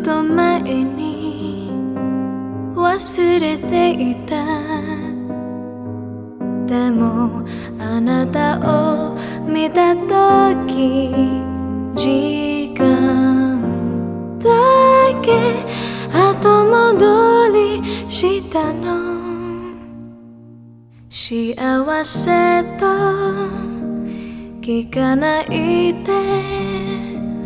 と前に忘れていた。でもあなたを見た時時間だけ後戻りしたの。幸せと聞かないで